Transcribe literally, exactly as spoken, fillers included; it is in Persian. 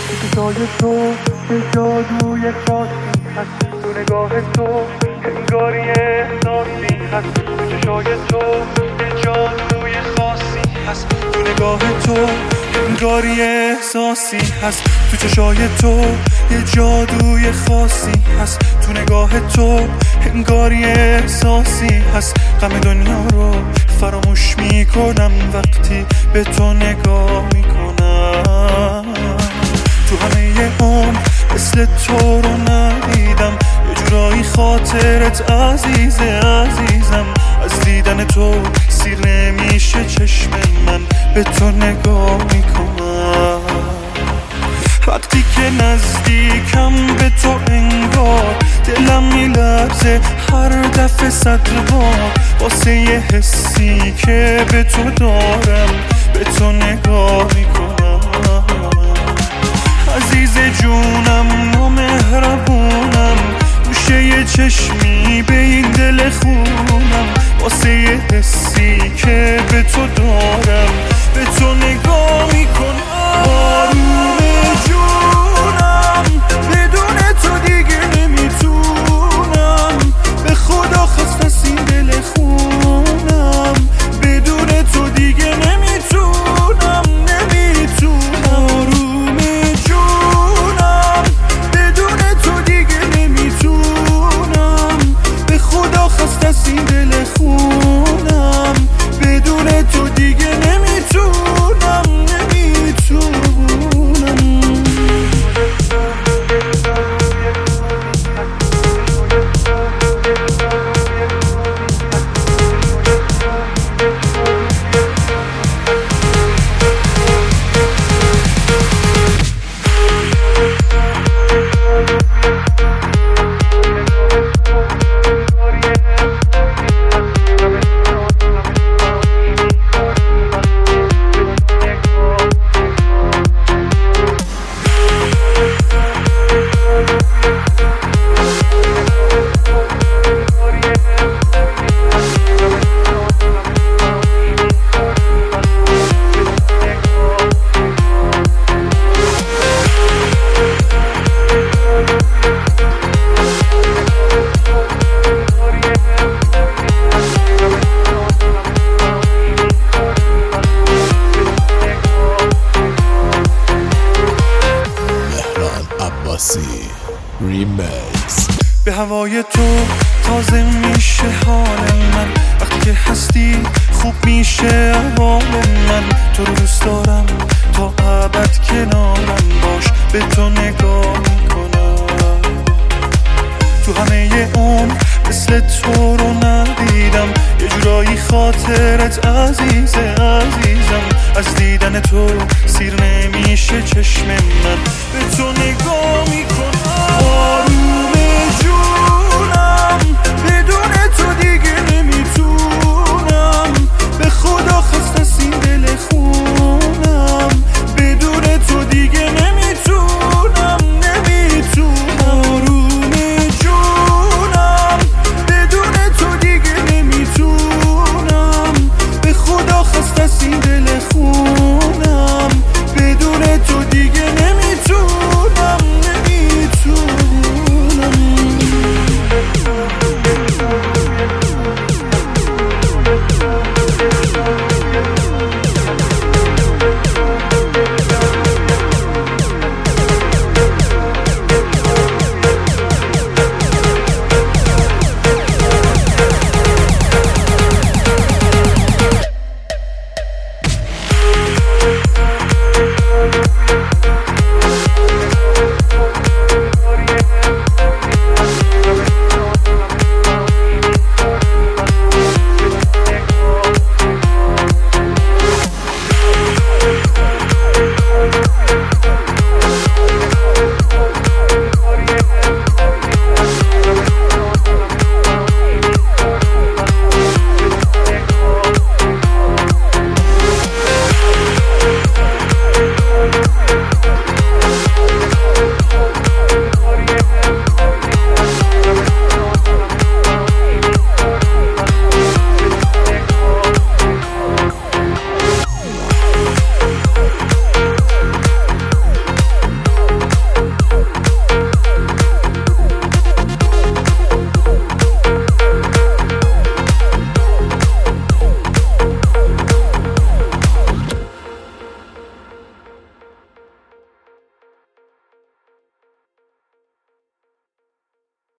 تو چشای تو یه جادوی خاصی هست، تو نگاه تو انگاری احساسی هست. تو چشای تو یه جادوی خاصی هست، تو نگاه تو انگاری احساسی هست. تو چشای تو یه جادوی خاصی هست، تو نگاه تو انگاری احساسی هست. غم دنیا رو فراموش میکنم وقتی به تو نگاه میکنم. تو همه عمر مثل تو رو ندیدم، یه جورایی خاطرت عزیزه عزیزم. از دیدن تو سیر نمیشه چشم من، به تو نگاه میکنم. وقتی که نزدیکم به تو انگار دلم میلرزه هر دفعه صد بار، واسه یه حسی که به تو دارم به تو نگاه میکنم. عزیز جونم نامهربونم، گوشه یه چشمی به این دل خونم، واسه یه حسی که به تو دارم به تو نگاه میکنم. آروم جونم بدون تو دیگه نمیتونم، به خدا خواست از این دل خونم، بدون تو دیگه نمیتونم نمیتونم. آروم جونم بدون تو دیگه نمیتونم، به خدا خواست از این دل خونم، بدون تو دیگه نمیتونم نمیتونم. ریمیکس. به هوای تو تازه میشه حال من، وقتی که هستی خوب میشه احوال من. تو رو دوست دارم تا ابد کنارم باش، به تو نگاه میکنم. تو همه عمر مثل تو رو ندیدم، یه جورایی خاطرت عزیزه عزیزم. از دیدن تو سیر نمیشه چشم من، به تو نگاه میکنم.